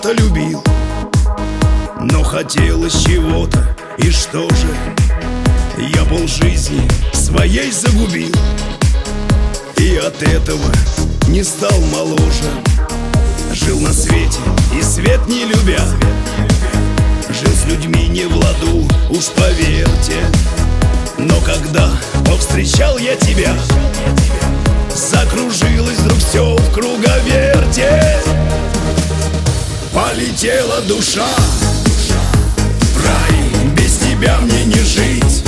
когда-то любил, но хотелось чего-то, и что же? Я полжизни своей загубил, и от этого не стал моложе. Жил на свете и свет не любя, жил с людьми не в ладу, уж поверьте. Но когда повстречал я тебя, закружилось вдруг все в круговерте. Полетела душа в рай, без тебя мне не жить.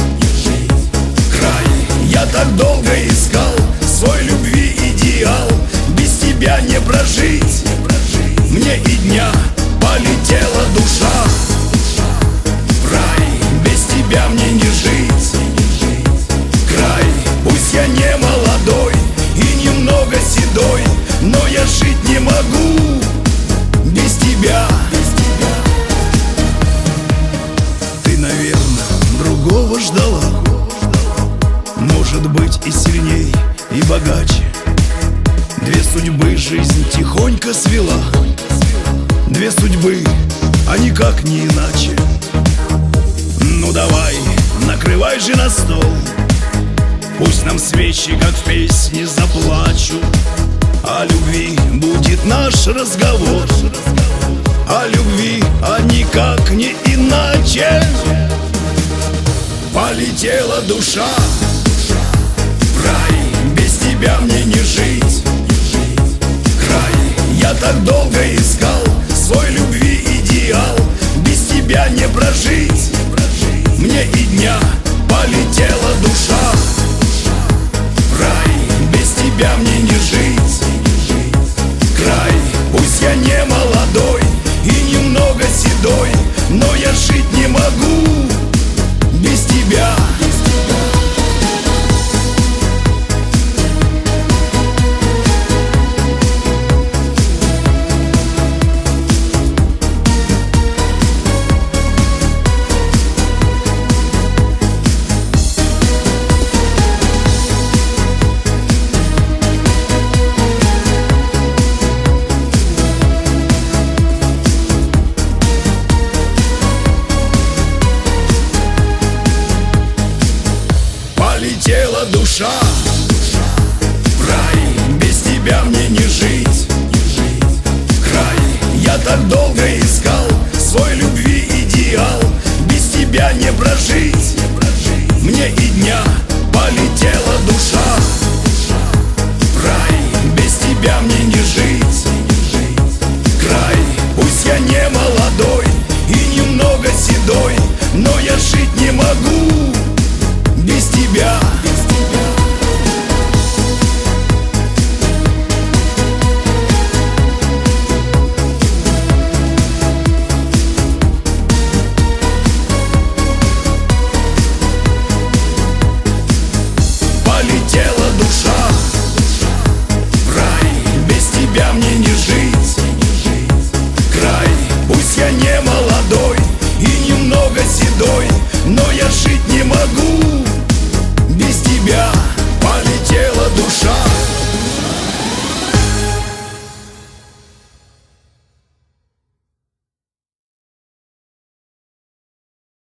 Край, я так долго искал свой любви идеал, без тебя не прожить мне и дня. Полетела душа в рай, без тебя мне не жить. Край, пусть я не молодой и немного седой, но я жить не могу без тебя. Ты, наверное, другого ждала, может быть, и сильней, и богаче. Две судьбы жизнь тихонько свела, две судьбы, а никак не иначе. Ну давай, накрывай же на стол, пусть нам свечи, как в песне, заплачут. О любви будет наш разговор, о любви, а никак не иначе. Полетела душа в рай, без тебя мне не жить. Край, я так долго искал свой любви идеал, без тебя не прожить мне и дня. Полетела душа в рай, без тебя мне не жить. Край, пусть я не молодой и немного седой, но я жить не могу без тебя. Полетела душа в рай, без тебя мне не жить. Край, я так долго искал свой любви идеал, без тебя не прожить мне и дня. Полетела душа в рай, без тебя мне